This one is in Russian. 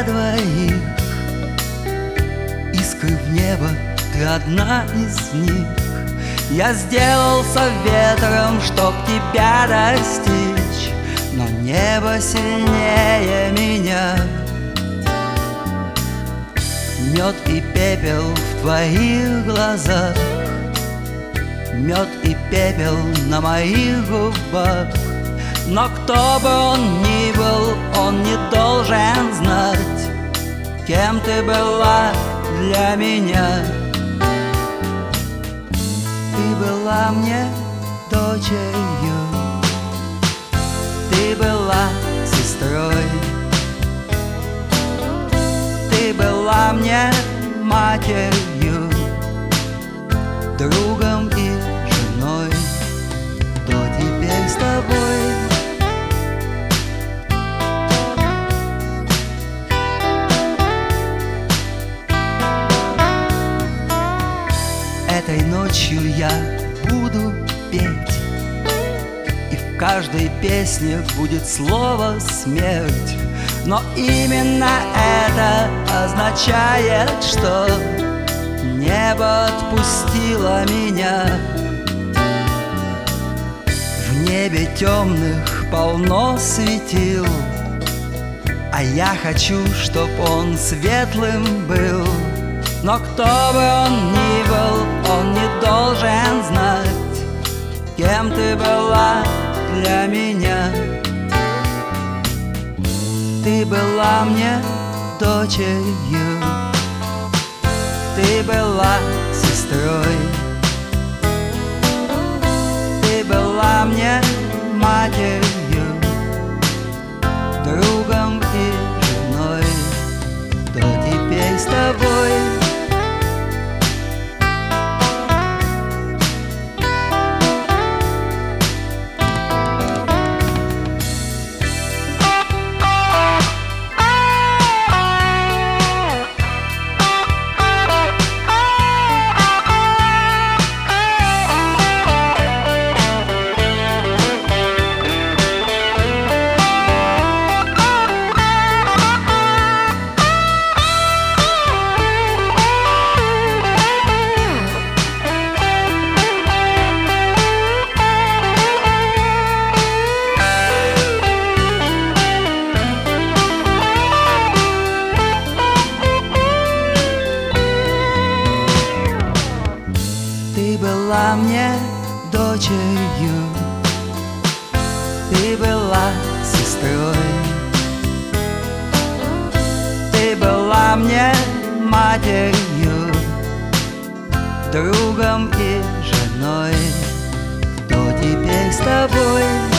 двоих. Искры в небо, ты одна из них. Я сделался ветром, чтоб тебя достичь, но небо сильнее меня. Мед и пепел в твоих глазах, мед и пепел на моих губах. Но кто бы он ни был, он не должен знать, кем ты была для меня. Ты была мне дочерью, ты была сестрой, ты была мне матерью, другом и женой. Кто теперь с тобой? Этой ночью я буду петь, и в каждой песне будет слово «смерть». Но именно это означает, что небо отпустило меня. В небе темных полно светил, а я хочу, чтоб он светлым был. Но кто бы он ни был, он не должен знать, кем ты была для меня. Ты была мне дочерью, ты была сестрой, ты была мне матерью, другом и женой. Кто теперь с тобой? Ты была мне дочерью, ты была сестрой, ты была мне матерью, другом и женой. Кто теперь с тобой?